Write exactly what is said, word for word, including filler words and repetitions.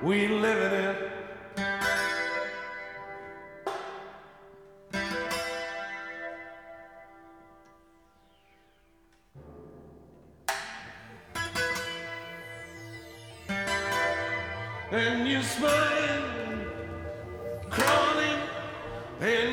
we living in. And you smile, crawling, and